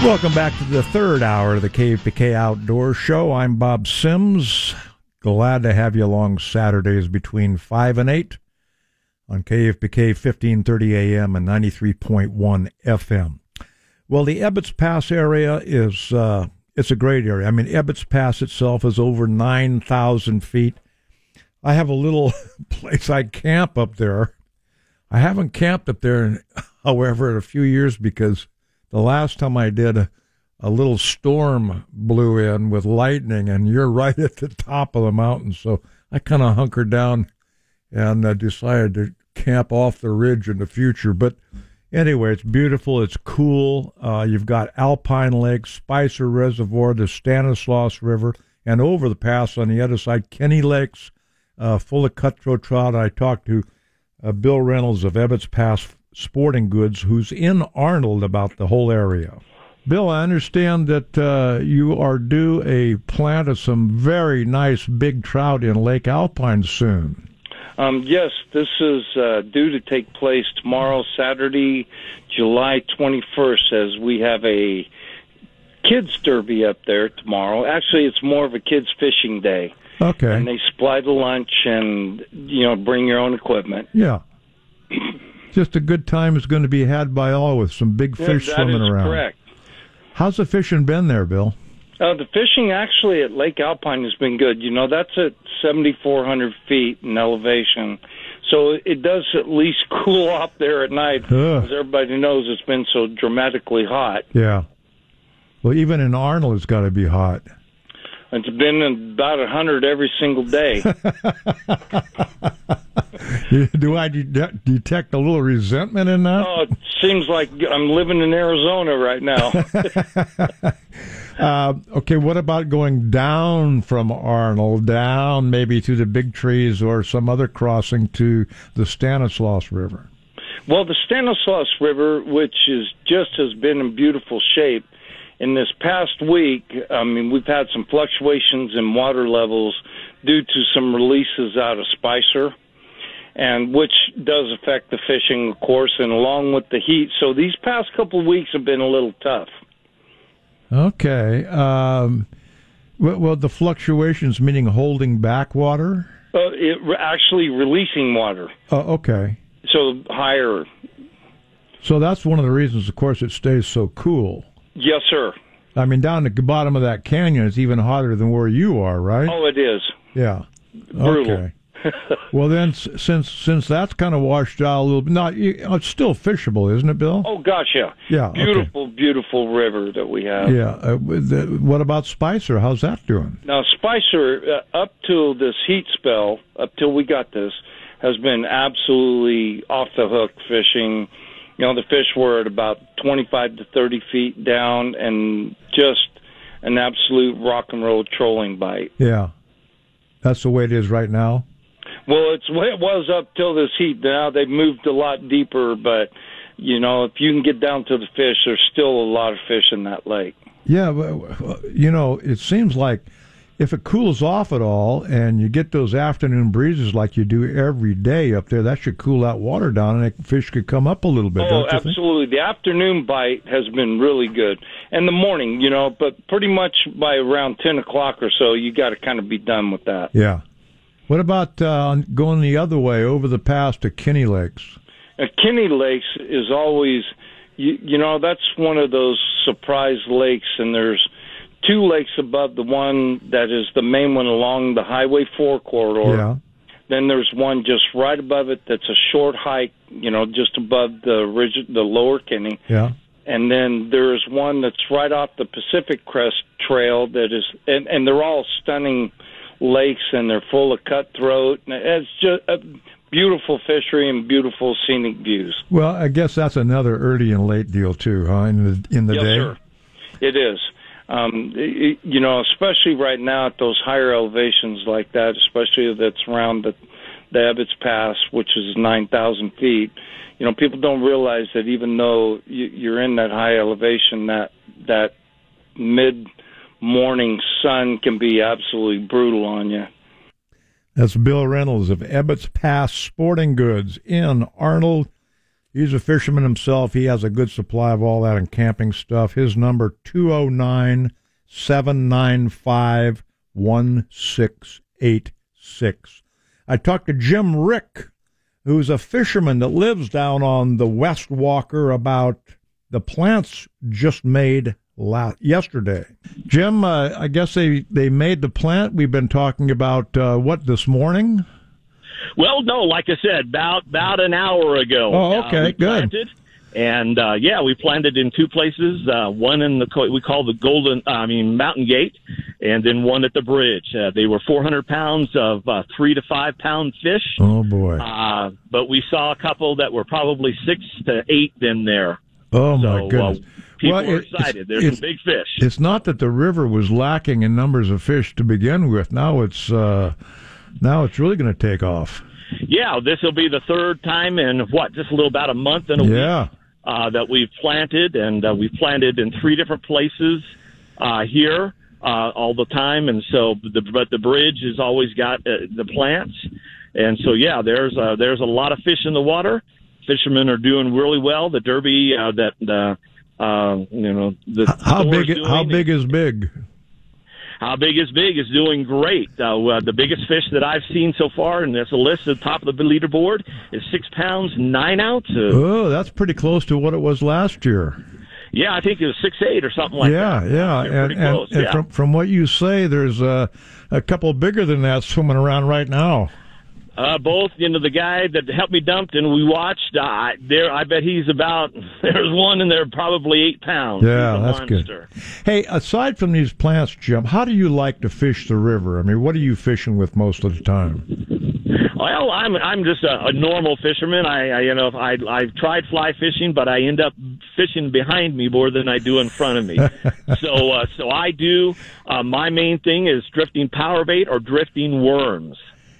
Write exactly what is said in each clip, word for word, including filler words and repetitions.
Welcome back to the third hour of the K F B K Outdoor Show. I'm Bob Sims. Glad to have you along Saturdays between five and eight on K F B K fifteen thirty A M and ninety-three point one F M. Well, the Ebbets Pass area is uh, it's a great area. I mean, Ebbets Pass itself is over nine thousand feet. I have a little place I camp up there. I haven't camped up there, in, however, in a few years because the last time I did, a, a little storm blew in with lightning, and you're right at the top of the mountain. So I kind of hunkered down and uh, decided to camp off the ridge in the future. But anyway, it's beautiful. It's cool. Uh, you've got Alpine Lake, Spicer Reservoir, the Stanislaus River, and over the pass on the other side, Kenny Lakes, uh, full of cutthroat trout. I talked to uh, Bill Reynolds of Ebbets Pass Sporting Goods, who's in Arnold about the whole area. Bill, I understand that uh, you are due a plant of some very nice big trout in Lake Alpine soon. Um, yes, this is uh, due to take place tomorrow, Saturday, July twenty-first, as we have a kids derby up there tomorrow. Actually, it's more of a kids fishing day. Okay. And they supply the lunch and, you know, bring your own equipment. Yeah. Just a good time is going to be had by all with some big fish yeah, swimming that is around. Correct. How's the fishing been there, Bill? Uh, the fishing actually at Lake Alpine has been good. You know, that's at seventy-four hundred feet in elevation. So it does at least cool off there at night. Ugh. As everybody knows, it's been so dramatically hot. Yeah. Well, even in Arnold, it's got to be hot. It's been about one hundred every single day. Do I de- detect a little resentment in that? Oh, it seems like I'm living in Arizona right now. uh, okay, what about going down from Arnold, down maybe to the Big Trees or some other crossing to the Stanislaus River? Well, the Stanislaus River, which is just has been in beautiful shape, in this past week, I mean, we've had some fluctuations in water levels due to some releases out of Spicer, and which does affect the fishing, of course, and along with the heat. So these past couple of weeks have been a little tough. Okay. Um, well, the fluctuations meaning holding back water? Uh, it actually releasing water. Oh, uh, okay. So higher. So that's one of the reasons, of course, it stays so cool. Yes, sir. I mean, down at the bottom of that canyon, it's even hotter than where you are, right? Oh, it is. Yeah. Brutal. Okay. Well, then, since since that's kind of washed out a little bit, not it's still fishable, isn't it, Bill? Oh, gosh, yeah. Yeah. Beautiful, okay. beautiful river that we have. Yeah. Uh, the, what about Spicer? How's that doing? Now, Spicer, uh, up till this heat spell, up till we got this, has been absolutely off the hook fishing. You know, the fish were at about twenty-five to thirty feet down and just an absolute rock and roll trolling bite. Yeah. That's the way it is right now? Well, it's the way it was up till this heat. Now they've moved a lot deeper, but, you know, if you can get down to the fish, there's still a lot of fish in that lake. Yeah, but, you know, it seems like if it cools off at all and you get those afternoon breezes like you do every day up there, that should cool that water down and the fish could come up a little bit, oh, don't you absolutely. think? The afternoon bite has been really good. And the morning, you know, but pretty much by around ten o'clock or so, you got to kind of be done with that. Yeah. What about uh, going the other way over the pass to Kenny Lakes? Uh, Kenny Lakes is always, you, you know, that's one of those surprise lakes, and there's two lakes above the one that is the main one along the Highway four corridor. Yeah. Then there's one just right above it that's a short hike, you know, just above the ridge, the lower Kenny. Yeah. And then there's one that's right off the Pacific Crest Trail that is, and, and they're all stunning lakes, and they're full of cutthroat. And it's just a beautiful fishery and beautiful scenic views. Well, I guess that's another early and late deal too, huh? In the in the yes, day. Sir. It is. Um, it, you know, especially right now at those higher elevations like that, especially that's around the, the Ebbets Pass, which is nine thousand feet. You know, people don't realize that even though you, you're in that high elevation, that that mid-morning sun can be absolutely brutal on you. That's Bill Reynolds of Ebbets Pass Sporting Goods in Arnold. He's a fisherman himself. He has a good supply of all that and camping stuff. His number, two oh nine, seven nine five, one six eight six. I talked to Jim Rick, who's a fisherman that lives down on the West Walker, about the plants just made last, yesterday. Jim, uh, I guess they, they made the plant. We've been talking about, uh, what, this morning? Well, no, like I said, about about an hour ago. Oh, okay, uh, we good. Planted, and uh, yeah, we planted in two places. Uh, one in the we call the Golden, I mean Mountain Gate, and then one at the bridge. Uh, they were four hundred pounds of uh, three to five pound fish. Oh boy! Uh, but we saw a couple that were probably six to eight in there. Oh my so, goodness! Uh, people well, were it, excited. There's it's, some big fish. It's not that the river was lacking in numbers of fish to begin with. Now it's uh, now it's really going to take off. Yeah, this will be the third time in, what, just a little about a month and a yeah. week uh, that we've planted, and uh, we've planted in three different places uh, here uh, all the time, and so, the, but the bridge has always got uh, the plants, and so, yeah, there's uh, there's a lot of fish in the water. Fishermen are doing really well. The derby uh, that, uh, uh, you know, the how big, doing, how big is big? How big is big is doing great. Uh, uh, the biggest fish that I've seen so far, and there's a list at the top of the leaderboard, is six pounds, nine ounces. Oh, that's pretty close to what it was last year. Yeah, I think it was six eight or something like yeah, that. Yeah, yeah. And, and, and yeah. From, from what you say, there's uh, a couple bigger than that swimming around right now. Uh, both, you know, the guy that helped me dumped and we watched, uh, there, I bet he's about, there's one in there probably eight pounds. Yeah, he's a that's monster. good. Hey, aside from these plants, Jim, how do you like to fish the river? I mean, what are you fishing with most of the time? Well, I'm I'm just a, a normal fisherman. I, I you know I I've tried fly fishing, but I end up fishing behind me more than I do in front of me. so uh, so I do. Uh, my main thing is drifting power bait or drifting worms.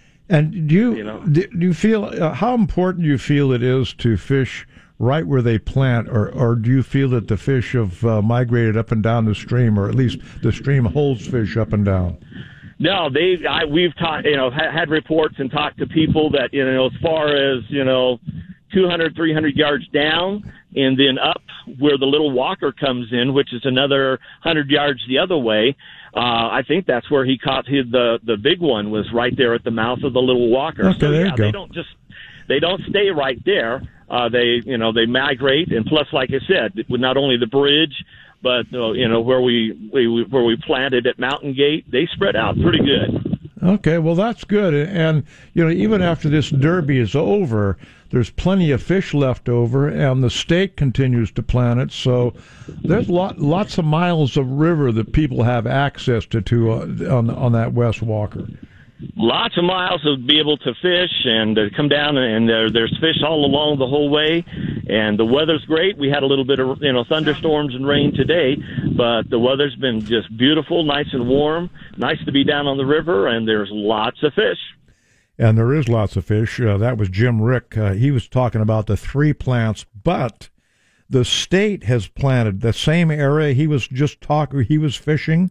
And do you, You know? do you feel, uh, how important do you feel it is to fish right where they plant, or, or do you feel that the fish have uh, migrated up and down the stream, or at least the stream holds fish up and down? No, they. I, we've taught, you know, ha- had reports and talked to people that, you know, as far as, you know, two hundred, three hundred yards down and then up where the little walker comes in, which is another one hundred yards the other way. Uh, I think that's where he caught his, the the big one, was right there at the mouth of the little walker. Okay, so there yeah, you go. they don't just they don't stay right there. Uh, they you know they migrate, and plus, like I said, with not only the bridge, but uh, you know where we, we where we planted at Mountain Gate, they spread out pretty good. Okay, well, that's good. And, you know, even after this derby is over, there's plenty of fish left over, and the state continues to plant it. So there's lot, lots of miles of river that people have access to, to uh, on, on that West Walker. Lots of miles to be able to fish and uh, come down, and there, there's fish all along the whole way. And the weather's great. We had a little bit of, you know, thunderstorms and rain today, but the weather's been just beautiful, nice and warm. Nice to be down on the river, and there's lots of fish. And there is lots of fish. Uh, that was Jim Rick. Uh, he was talking about the three plants, but the state has planted the same area he was just talking. He was fishing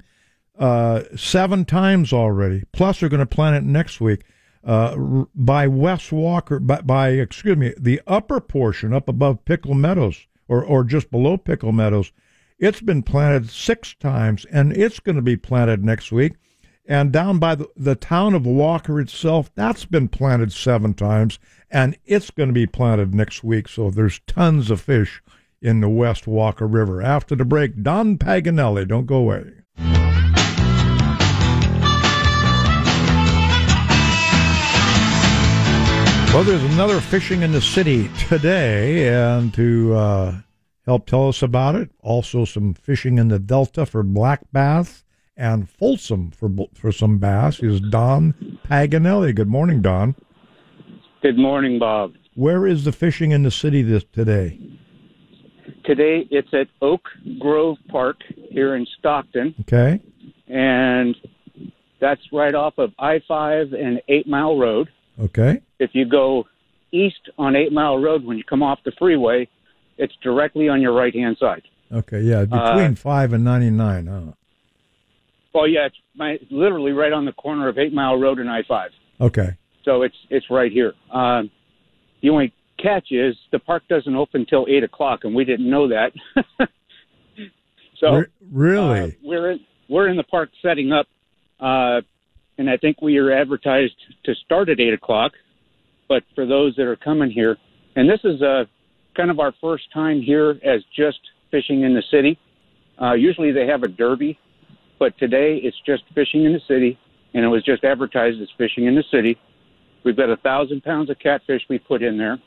uh, seven times already. Plus, they're going to plant it next week uh, by West Walker. By, by excuse me, the upper portion up above Pickle Meadows, or or just below Pickle Meadows. It's been planted six times, and it's going to be planted next week. And down by the, the town of Walker itself, that's been planted seven times, and it's going to be planted next week. So there's tons of fish in the West Walker River. After the break, Don Paganelli. Don't go away. Well, there's another Fishing in the City today, and to uh, help tell us about it, also some fishing in the Delta for black bass and Folsom for for some bass, is Don Paganelli. Good morning, Don. Good morning, Bob. Where is the Fishing in the City this today? Today it's at Oak Grove Park here in Stockton. Okay. And that's right off of I five and eight Mile Road. Okay. If you go east on eight Mile Road, when you come off the freeway, it's directly on your right-hand side. Okay, yeah, between uh, five and ninety-nine, huh? Oh, yeah, it's my, literally right on the corner of eight Mile Road and I five. Okay. So it's it's right here. Um, the only catch is the park doesn't open till eight o'clock, and we didn't know that. so Re- really, uh, we're in, we're in the park setting up, uh, and I think we are advertised to start at eight o'clock. But for those that are coming here, and this is uh, kind of our first time here as just fishing in the city. Uh, usually they have a derby, but today it's just fishing in the city, and it was just advertised as fishing in the city. We've got a thousand pounds of catfish we put in there.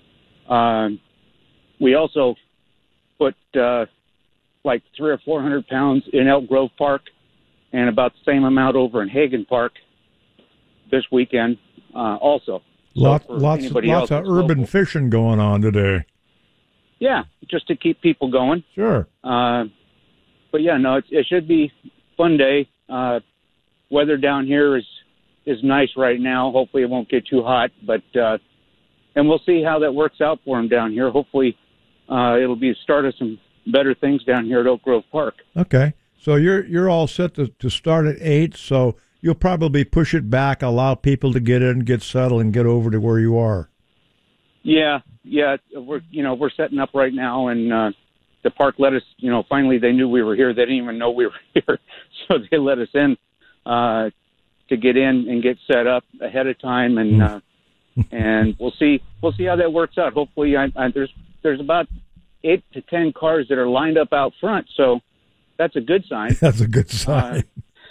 Um, we also put uh, like three or four hundred pounds in Elk Grove Park, and about the same amount over in Hagen Park this weekend uh, also. Lot, so lots lots of urban local. fishing going on today. Yeah, just to keep people going. Sure. Uh, but yeah, no, it, it should be a fun day. Uh, weather down here is is nice right now. Hopefully it won't get too hot, but uh, and we'll see how that works out for them down here. Hopefully uh, it'll be the start of some better things down here at Oak Grove Park. Okay, so you're you're all set to, to start at eight. So you'll probably push it back, allow people to get in, get settled, and get over to where you are. Yeah, yeah, we're you know we're setting up right now, and uh, the park let us. You know, finally they knew we were here. They didn't even know we were here, so they let us in uh, to get in and get set up ahead of time, and uh, and we'll see we'll see how that works out. Hopefully, I, I, there's there's about eight to ten cars that are lined up out front, so that's a good sign. That's a good sign.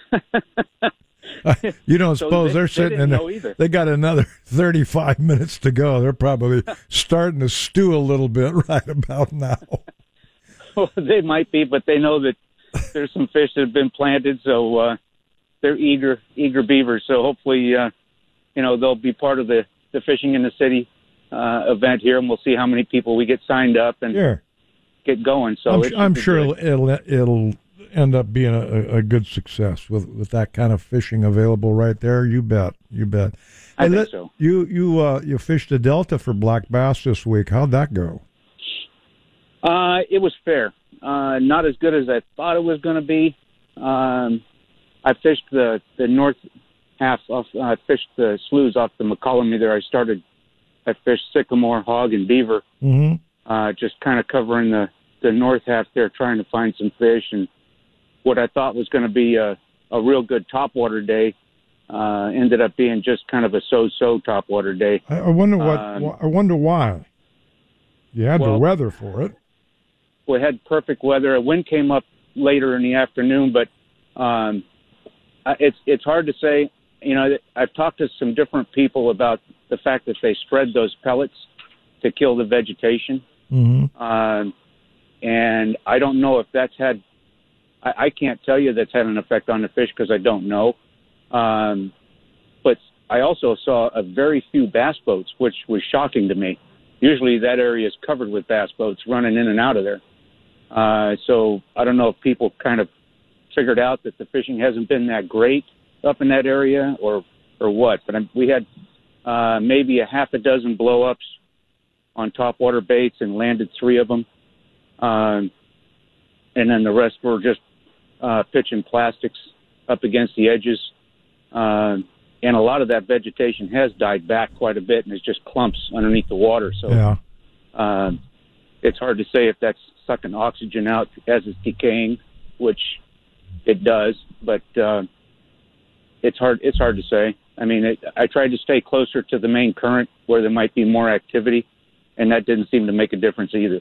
Uh, you don't so suppose they, are sitting they in there. They got another thirty-five minutes to go. They're probably starting to stew a little bit right about now. Well, they might be, but they know that there's some fish that have been planted, so uh, they're eager, eager beavers. So hopefully, uh, you know, they'll be part of the, the Fishing in the City uh, event here, and we'll see how many people we get signed up and sure. get going. So I'm, I'm sure it'll, it'll it'll end up being a, a good success with, with that kind of fishing available right there. You bet, you bet. I hey, think let, so. You you uh, you fished the Delta for black bass this week. How'd that go? Uh, it was fair. Uh, not as good as I thought it was going to be. Um, I fished the, the north half of. Uh, I fished the sloughs off the McCollum there. I started. I fished sycamore, hog, and beaver. Mm-hmm. Uh, just kind of covering the, the north half there, trying to find some fish. And what I thought was going to be a, a real good topwater day uh, ended up being just kind of a so-so topwater day. I, I wonder what. Um, I wonder why. You had well, the weather for it. We had perfect weather. A wind came up later in the afternoon, but um, it's it's hard to say. You know, I've talked to some different people about the fact that they spread those pellets to kill the vegetation, mm-hmm. um, and I don't know if that's had. I, I can't tell you that's had an effect on the fish because I don't know. Um, but I also saw a very few bass boats, which was shocking to me. Usually that area is covered with bass boats running in and out of there. Uh, so I don't know if people kind of figured out that the fishing hasn't been that great up in that area or, or what. But I, we had uh, maybe a half a dozen blow-ups on topwater baits and landed three of them. Um, and then the rest were just uh, pitching plastics up against the edges. Uh, and a lot of that vegetation has died back quite a bit and is just clumps underneath the water. So yeah. uh, it's hard to say if that's sucking oxygen out as it's decaying, which it does, but uh, it's hard it's hard to say. I mean, it, I tried to stay closer to the main current where there might be more activity, and that didn't seem to make a difference either.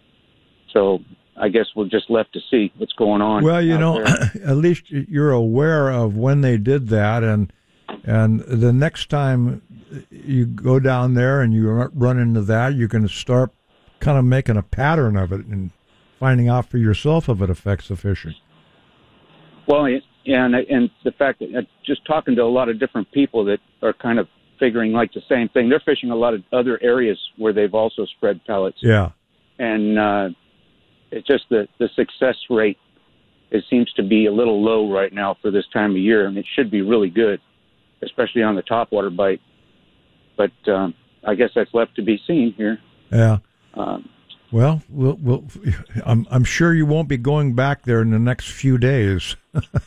So I guess we're just left to see what's going on. Well, you know, at least you're aware of when they did that, and and the next time you go down there and you run into that, you can start kind of making a pattern of it and finding out for yourself if it affects the fishing. Well, yeah, and, and the fact that uh, just talking to a lot of different people that are kind of figuring like the same thing. They're fishing a lot of other areas where they've also spread pellets. Yeah. And uh, it's just the, the success rate, it seems to be a little low right now for this time of year, and it should be really good, especially on the topwater bite. But um, I guess that's left to be seen here. Yeah. Um, well, we'll, we'll I'm, I'm sure you won't be going back there in the next few days.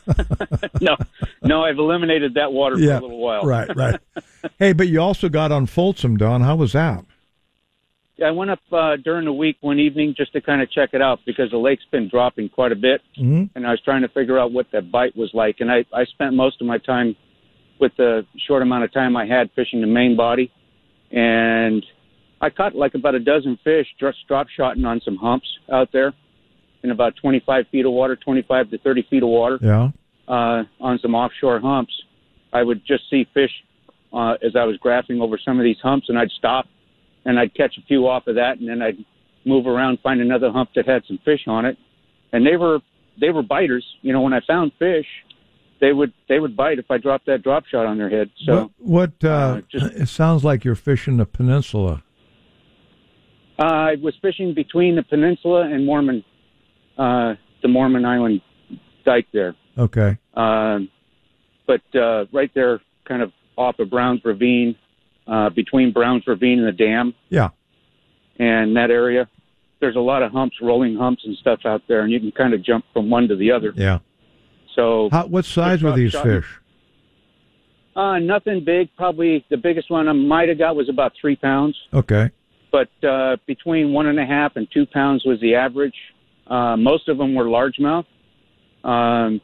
no, no, I've eliminated that water yeah, for a little while. Right, right. Hey, but you also got on Folsom, Don. How was that? I went up uh, during the week one evening just to kind of check it out because the lake's been dropping quite a bit, mm-hmm. and I was trying to figure out what that bite was like. And I, I spent most of my time, with the short amount of time I had, fishing the main body, and I caught like about a dozen fish just drop shotting on some humps out there in about twenty-five feet of water, twenty-five to thirty feet of water, yeah, uh, on some offshore humps. I would just see fish uh, as I was graphing over some of these humps, and I'd stop. And I'd catch a few off of that, and then I'd move around, find another hump that had some fish on it, and they were they were biters. You know, when I found fish, they would they would bite if I dropped that drop shot on their head. So what? what uh, uh, just, it sounds like you're fishing the peninsula. Uh, I was fishing between the peninsula and Mormon, uh, the Mormon Island dike there. Okay. Um, but uh, right there, kind of off of Browns Ravine. Uh, between Browns Ravine and the dam. Yeah. And that area, there's a lot of humps, rolling humps and stuff out there, and you can kind of jump from one to the other. Yeah. So, How, what size were these fish? Uh, nothing big. Probably the biggest one I might have got was about three pounds. Okay. But uh, between one and a half and two pounds was the average. Uh, most of them were largemouth. Um,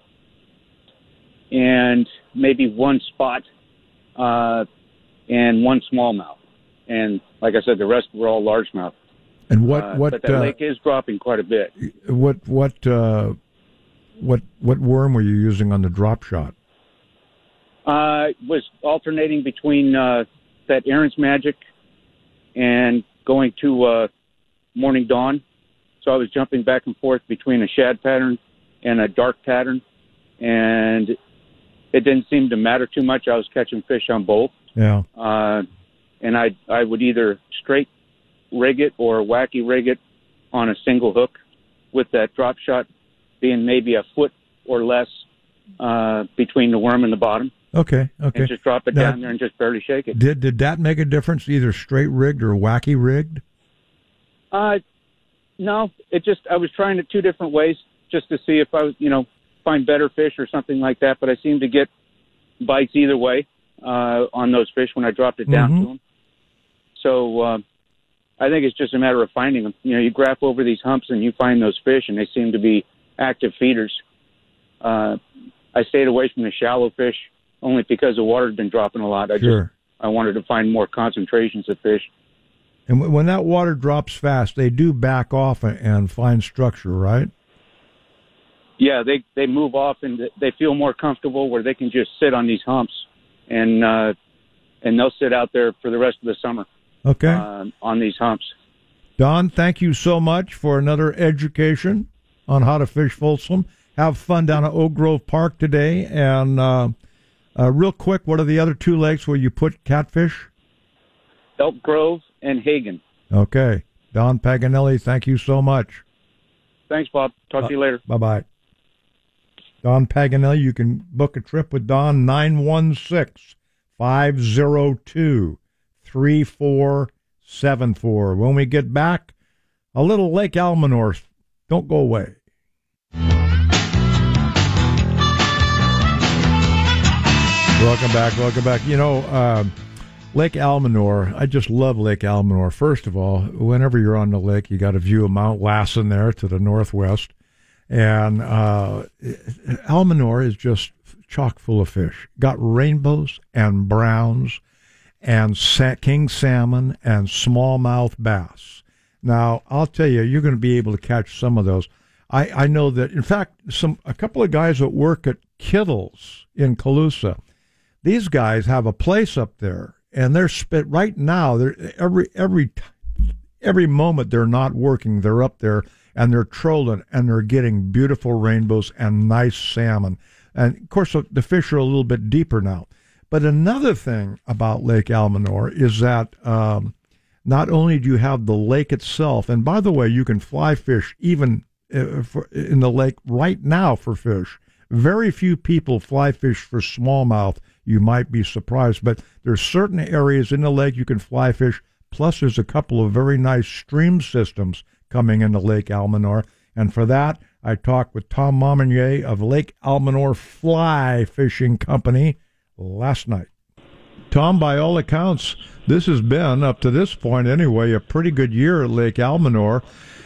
and maybe one spot uh and one smallmouth. And like I said, the rest were all largemouth. And what Uh, what but that uh, lake is dropping quite a bit. what what uh, what what worm were you using on the drop shot? Uh, was alternating between uh, that Aaron's Magic and going to uh, Morning Dawn. So I was jumping back and forth between a shad pattern and a dark pattern, and it didn't seem to matter too much. I was catching fish on both. Yeah. Uh, and I I would either straight rig it or wacky rig it on a single hook, with that drop shot being maybe a foot or less uh, between the worm and the bottom. Okay. Okay. And just drop it Now, down there and just barely shake it. Did did that make a difference? Either straight rigged or wacky rigged? Uh, no, it just I was trying it two different ways just to see if I was you know find better fish or something like that. But I seemed to get bites either way. Uh, on those fish when I dropped it down mm-hmm. to them. So uh, I think it's just a matter of finding them. You know, you graph over these humps and you find those fish, and they seem to be active feeders. Uh, I stayed away from the shallow fish only because the water had been dropping a lot. I Sure. just I wanted to find more concentrations of fish. And w- when that water drops fast, they do back off and, and find structure, right? Yeah, they they move off and they feel more comfortable where they can just sit on these humps. And uh, and they'll sit out there for the rest of the summer. Okay. Uh, on these humps. Don, thank you so much for another education on how to fish Folsom. Have fun down at Oak Grove Park today. And uh, uh, real quick, what are the other two lakes where you put catfish? Elk Grove and Hagen. Okay. Don Paganelli, thank you so much. Thanks, Bob. Talk uh, to you later. Bye-bye. Don Paganelli, you can book a trip with Don, nine one six, five zero two, three four seven four. When we get back, a little Lake Almanor. Don't go away. Welcome back, welcome back. You know, uh, Lake Almanor, I just love Lake Almanor. First of all, whenever you're on the lake, you got a view of Mount Lassen there to the northwest. And uh, Almanor is just chock full of fish. Got rainbows and browns and sa- king salmon and smallmouth bass. Now, I'll tell you, you're going to be able to catch some of those. I, I know that, in fact, some a couple of guys that work at Kittles in Colusa, these guys have a place up there, and they're spit right now. They're every every every moment they're not working, they're up there and they're trolling and they're getting beautiful rainbows and nice salmon. And of course, the fish are a little bit deeper now. But another thing about Lake Almanor is that um, not only do you have the lake itself, and by the way, you can fly fish even uh, for, in the lake right now for fish. Very few people fly fish for smallmouth. You might be surprised, but there's certain areas in the lake you can fly fish. Plus, there's a couple of very nice stream systems coming into Lake Almanor. And for that, I talked with Tom Momenier of Lake Almanor Fly Fishing Company last night. Tom, by all accounts, this has been, up to this point anyway, a pretty good year at Lake Almanor.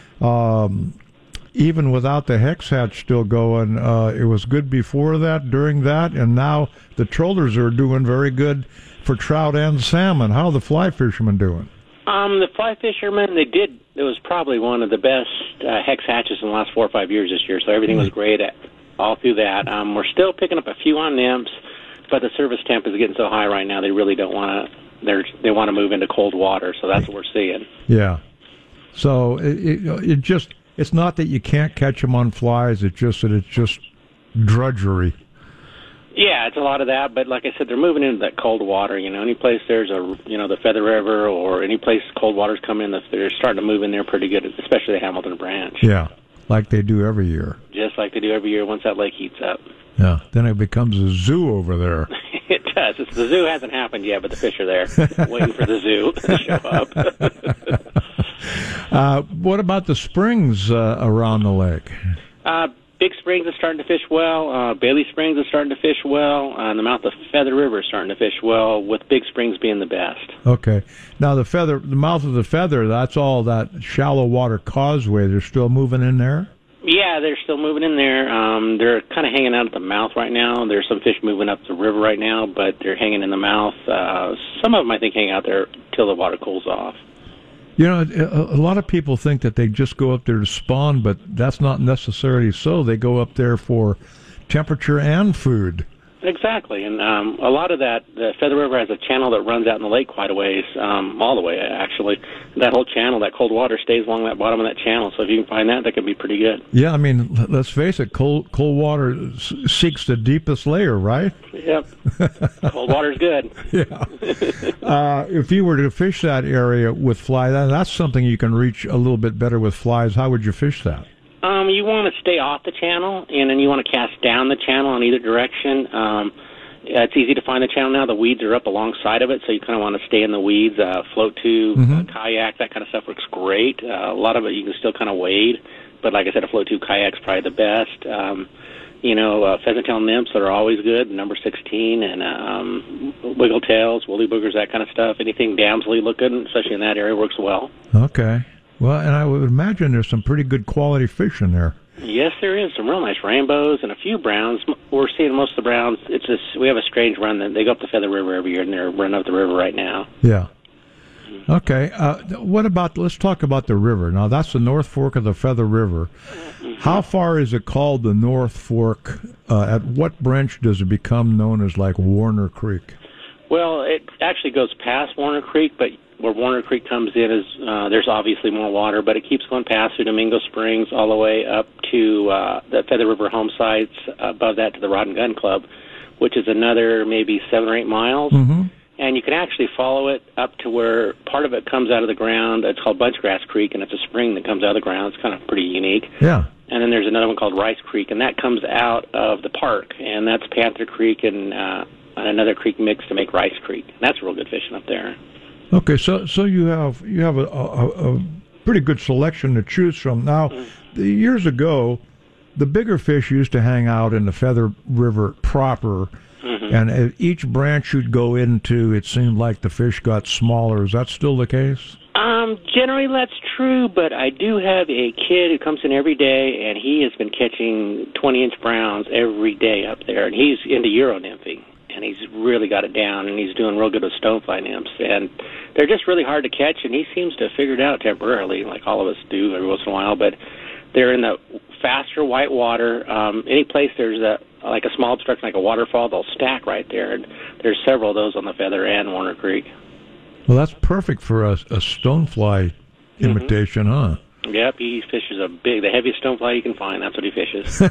Um, even without the hex hatch still going, uh, it was good before that, during that, and now the trollers are doing very good for trout and salmon. How are the fly fishermen doing? Um, the fly fishermen, they did, it was probably one of the best uh, hex hatches in the last four or five years this year, so everything was great at, all through that. Um, we're still picking up a few on nymphs, but the service temp is getting so high right now, they really don't want to, they're they want to move into cold water, so that's what we're seeing. Yeah. So it, it, it just, it's not that you can't catch them on flies, it's just that it's just drudgery. Yeah, it's a lot of that, but like I said, they're moving into that cold water. You know, any place there's a, you know, the Feather River or any place cold water's come in, they're starting to move in there pretty good, especially the Hamilton Branch. Yeah, like they do every year. Just like they do every year once that lake heats up. Yeah, then it becomes a zoo over there. It does. It's, the zoo hasn't happened yet, but the fish are there waiting for the zoo to show up. uh, what about the springs uh, around the lake? Uh, Big Springs is starting to fish well. Uh, Bailey Springs is starting to fish well. Uh, and the mouth of Feather River is starting to fish well, with Big Springs being the best. Okay. Now, the feather, the mouth of the Feather, that's all that shallow water causeway. They're still moving in there? Yeah, they're still moving in there. Um, they're kind of hanging out at the mouth right now. There's some fish moving up the river right now, but they're hanging in the mouth. Uh, some of them, I think, hang out there till the water cools off. You know, a, a lot of people think that they just go up there to spawn, but that's not necessarily so. They go up there for temperature and food. Exactly, and um, a lot of that, the Feather River has a channel that runs out in the lake quite a ways, um, all the way, actually. That whole channel, that cold water stays along that bottom of that channel, so if you can find that, that could be pretty good. Yeah, I mean, let's face it, cold cold water seeks the deepest layer, right? Yep. Cold water's good. Yeah. uh, if you were to fish that area with fly, that's something you can reach a little bit better with flies. How would you fish that? Um, you want to stay off the channel, and then you want to cast down the channel in either direction. Um, it's easy to find the channel now. The weeds are up alongside of it, so you kind of want to stay in the weeds. Uh, float tube, mm-hmm. uh, kayak, that kind of stuff works great. Uh, a lot of it you can still kind of wade, but like I said, a float tube kayak's probably the best. Um, you know, uh, pheasant tail nymphs that are always good, number sixteen, and um, wiggle tails, woolly boogers, that kind of stuff. Anything damselly looking, especially in that area, works well. Okay. Well, and I would imagine there's some pretty good quality fish in there. Yes, there is. Some real nice rainbows and a few browns. We're seeing most of the browns. It's just, we have a strange run. That they go up the Feather River every year, and they're running up the river right now. Yeah. Okay. Uh, what about, let's talk about the river. Now, that's the North Fork of the Feather River. Mm-hmm. How far is it called the North Fork? Uh, at what branch does it become known as, like, Warner Creek? Well, it actually goes past Warner Creek, but where Warner Creek comes in is uh, there's obviously more water, but it keeps going past through Domingo Springs all the way up to uh, the Feather River home sites, above that to the Rod and Gun Club, which is another maybe seven or eight miles. Mm-hmm. And you can actually follow it up to where part of it comes out of the ground. It's called Bunchgrass Creek, and it's a spring that comes out of the ground. It's kind of pretty unique. Yeah. And then there's another one called Rice Creek, and that comes out of the park, and that's Panther Creek and, uh, and another creek mix to make Rice Creek. And that's real good fishing up there. Okay, so so you have you have a, a, a pretty good selection to choose from. Now, mm-hmm. years ago, the bigger fish used to hang out in the Feather River proper, mm-hmm. and at each branch you'd go into, it seemed like the fish got smaller. Is that still the case? Um, generally that's true, but I do have a kid who comes in every day, and he has been catching twenty-inch browns every day up there, and he's into Euro nymphing. And he's really got it down, and he's doing real good with stonefly nymphs. And they're just really hard to catch, and he seems to have figured it out temporarily, like all of us do every once in a while. But they're in the faster white water. Um, any place there's a like a small obstruction, like a waterfall, they'll stack right there. And there's several of those on the Feather and Warner Creek. Well, that's perfect for a, a stonefly imitation, mm-hmm. huh? Yep, he fishes a big, the heaviest stonefly you can find. That's what he fishes.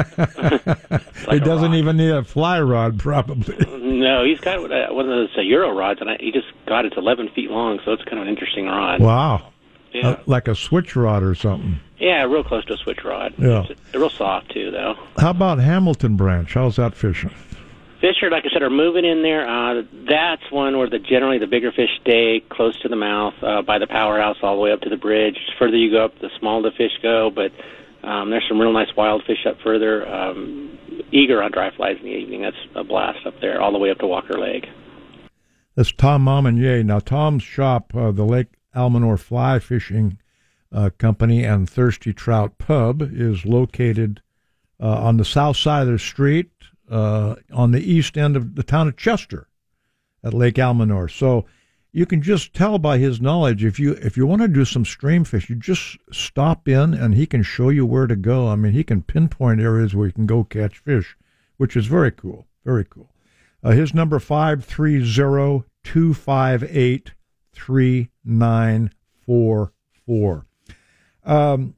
Like he doesn't even need a fly rod, probably. No, he's got one of those uh, Euro rods, and I, he just got it's eleven feet long, so it's kind of an interesting rod. Wow. Yeah. Uh, like a switch rod or something. Yeah, real close to a switch rod. Yeah. It's, they're real soft, too, though. How about Hamilton Branch? How's that fishing? Fish are, like I said, are moving in there. Uh, that's one where the generally the bigger fish stay close to the mouth, uh, by the powerhouse all the way up to the bridge. The further you go up, the smaller the fish go, but um, there's some real nice wild fish up further. Um, eager on dry flies in the evening. That's a blast up there, all the way up to Walker Lake. That's Tom Mominier. Now, Tom's shop, uh, the Lake Almanor Fly Fishing uh, Company and Thirsty Trout Pub, is located uh, on the south side of the street, uh, on the east end of the town of Chester, at Lake Almanor. So you can just tell by his knowledge, if you if you want to do some stream fish, you just stop in and he can show you where to go. I mean, he can pinpoint areas where you can go catch fish, which is very cool, very cool. Uh, his number, five three zero, two five eight, three nine four four. Um,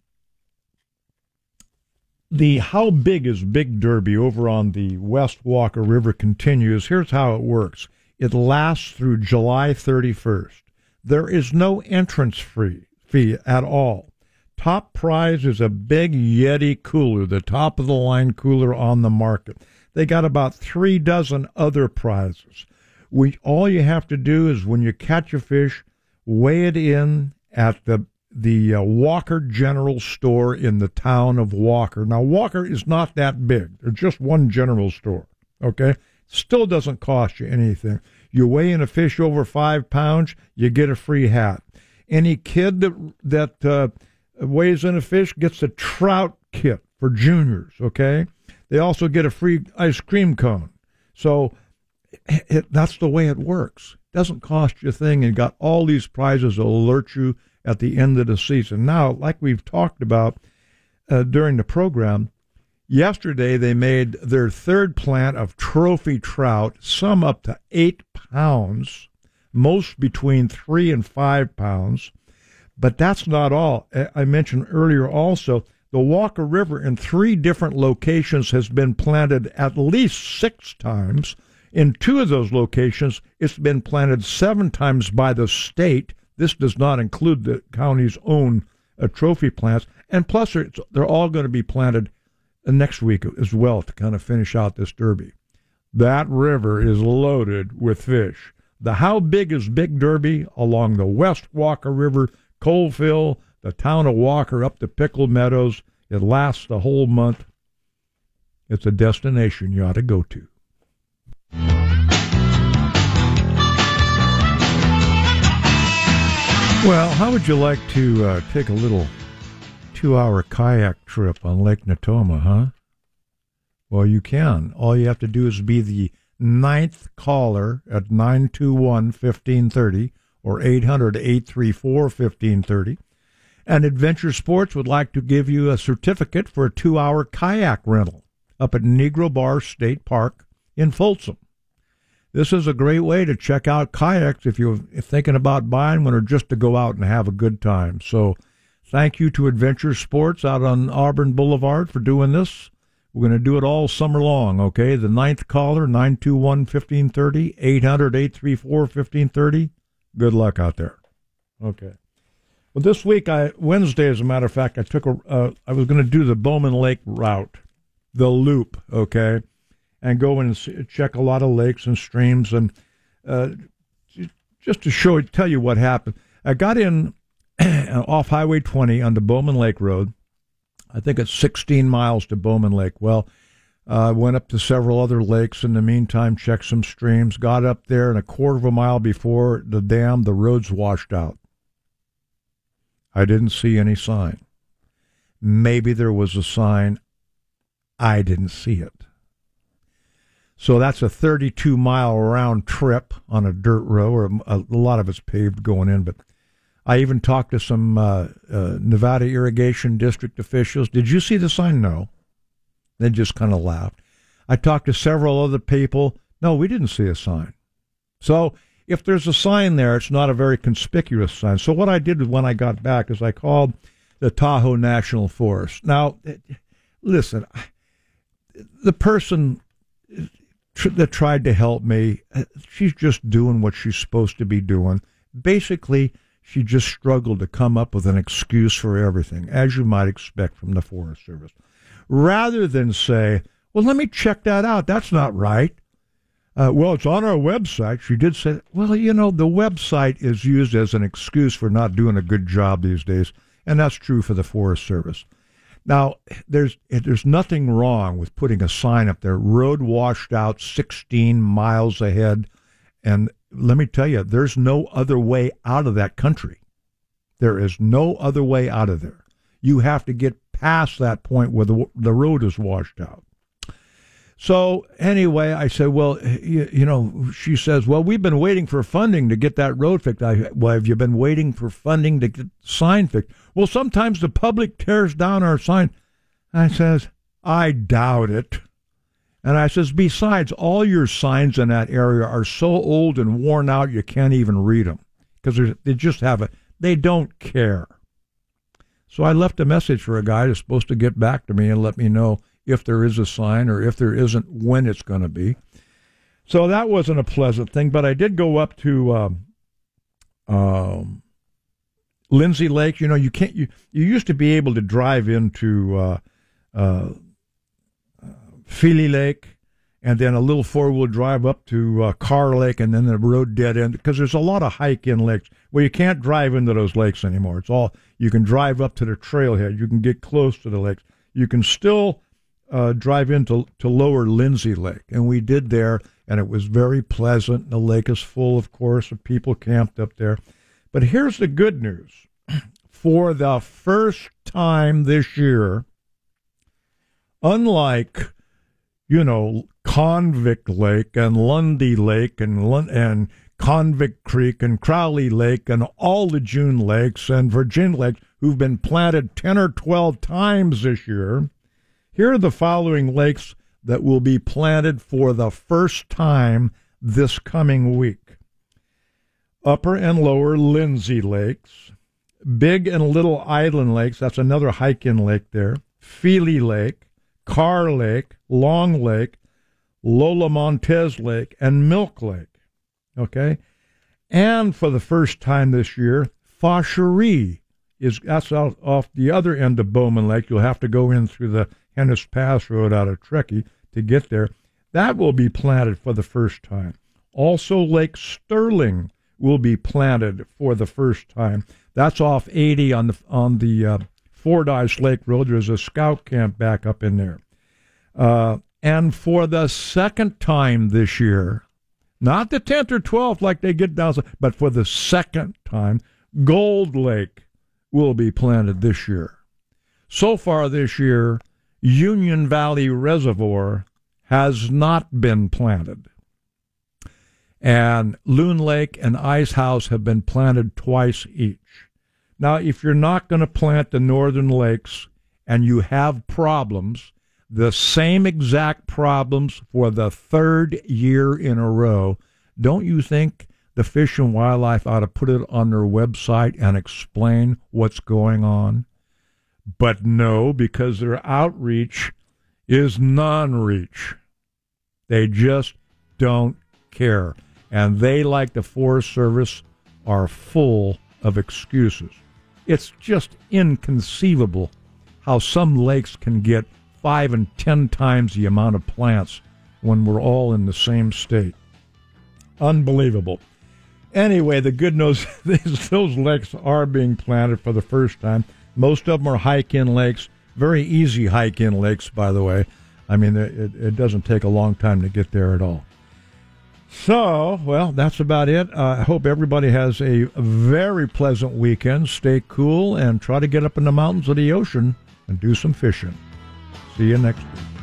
the How Big is Big Derby over on the West Walker River continues. Here's how it works. It lasts through July thirty-first. There is no entrance fee, fee at all. Top prize is a big Yeti cooler, the top-of-the-line cooler on the market. They got about three dozen other prizes. We, all you have to do is, when you catch a fish, weigh it in at the the uh, Walker General Store in the town of Walker. Now, Walker is not that big. There's just one general store, okay? Still doesn't cost you anything. You weigh in a fish over five pounds, you get a free hat. Any kid that that uh, weighs in a fish gets a trout kit for juniors, okay? They also get a free ice cream cone. So it, that's the way it works. It doesn't cost you a thing, and got all these prizes that will alert you at the end of the season. Now, like we've talked about uh, during the program, yesterday they made their third plant of trophy trout, some up to eight pounds, most between three and five pounds. But that's not all. I mentioned earlier also, the Walker River in three different locations has been planted at least six times. In two of those locations, it's been planted seven times by the state. This does not include the county's own uh, trophy plants. And plus, they're, they're all going to be planted next week as well to kind of finish out this derby. That river is loaded with fish. The How Big is Big Derby along the West Walker River, Coalville, the town of Walker up to Pickle Meadows. It lasts the whole month. It's a destination you ought to go to. Well, how would you like to uh, take a little two-hour kayak trip on Lake Natoma, huh? Well, you can. All you have to do is be the ninth caller at nine two one, one five three zero or eight hundred, eight three four, one five three zero. And Adventure Sports would like to give you a certificate for a two-hour kayak rental up at Negro Bar State Park in Folsom. This is a great way to check out kayaks if you're thinking about buying one or just to go out and have a good time. So thank you to Adventure Sports out on Auburn Boulevard for doing this. We're going to do it all summer long, okay? The ninth caller, nine two one, one five three zero, eight hundred, eight three four, one five three zero. Good luck out there. Okay. Well, this week, I Wednesday, as a matter of fact, I took a. Uh, I was going to do the Bowman Lake route, the loop, okay, and go and see, check a lot of lakes and streams, and uh, just to show, tell you what happened. I got in off Highway twenty on the Bowman Lake Road. I think it's sixteen miles to Bowman Lake. Well, I uh, went up to several other lakes in the meantime, checked some streams, got up there, and a quarter of a mile before the dam, the road's washed out. I didn't see any sign. Maybe there was a sign. I didn't see it. So that's a thirty-two mile round trip on a dirt road, or a, a lot of it's paved going in. But I even talked to some uh, uh, Nevada Irrigation District officials. Did you see the sign? No. They just kind of laughed. I talked to several other people. No, we didn't see a sign. So if there's a sign there, it's not a very conspicuous sign. So what I did when I got back is I called the Tahoe National Forest. Now, listen, the person that tried to help me, she's just doing what she's supposed to be doing. Basically, she just struggled to come up with an excuse for everything, as you might expect from the Forest Service. Rather than say, well, let me check that out. That's not right. Uh, well, it's on our website. She did say, well, you know, the website is used as an excuse for not doing a good job these days, and that's true for the Forest Service. Now, there's there's nothing wrong with putting a sign up there, road washed out sixteen miles ahead, and let me tell you, there's no other way out of that country. There is no other way out of there. You have to get past that point where the the road is washed out. So anyway, I said, well, you, you know, she says, well, we've been waiting for funding to get that road fixed. I, well, have you been waiting for funding to get the sign fixed? Well, sometimes the public tears down our sign. I says, I doubt it. And I says, besides, all your signs in that area are so old and worn out you can't even read them because they just have it. They don't care. So I left a message for a guy that's supposed to get back to me and let me know if there is a sign or if there isn't, when it's going to be. So that wasn't a pleasant thing, but I did go up to um, um, Lindsay Lake. You know, you can't. You, you used to be able to drive into uh, uh, Feely Lake and then a little four-wheel drive up to uh, Carr Lake and then the road dead end because there's a lot of hike-in lakes where you can't drive into those lakes anymore. It's all, you can drive up to the trailhead. You can get close to the lakes. You can still uh, drive into to lower Lindsay Lake, and we did there, and it was very pleasant. The lake is full, of course, of people camped up there. But here's the good news. For the first time this year, unlike, you know, Convict Lake and Lundy Lake and Lund- and Convict Creek and Crowley Lake and all the June lakes and Virginia Lakes who've been planted ten or twelve times this year, here are the following lakes that will be planted for the first time this coming week. Upper and Lower Lindsay Lakes, Big and Little Island Lakes, that's another hike-in lake there, Feely Lake, Carr Lake, Long Lake, Lola Montez Lake, and Milk Lake. Okay? And for the first time this year, Fauchery is, that's out off the other end of Bowman Lake. You'll have to go in through the Hennis Pass Road out of Truckee to get there. That will be planted for the first time. Also, Lake Sterling will be planted for the first time. That's off eighty on the on the uh, Fordyce Lake Road. There's a scout camp back up in there. Uh, and for the second time this year, not the tenth or twelfth like they get down, but for the second time, Gold Lake will be planted this year. So far this year, Union Valley Reservoir has not been planted. And Loon Lake and Ice House have been planted twice each. Now, if you're not going to plant the northern lakes and you have problems, the same exact problems for the third year in a row, don't you think the Fish and Wildlife ought to put it on their website and explain what's going on? But no, because their outreach is non-reach. They just don't care. And they, like the Forest Service, are full of excuses. It's just inconceivable how some lakes can get five and ten times the amount of plants when we're all in the same state. Unbelievable. Anyway, the good news is those lakes are being planted for the first time. Most of them are hike-in lakes, very easy hike-in lakes, by the way. I mean, it, it doesn't take a long time to get there at all. So, well, that's about it. Uh, I hope everybody has a very pleasant weekend. Stay cool and try to get up in the mountains of the ocean and do some fishing. See you next week.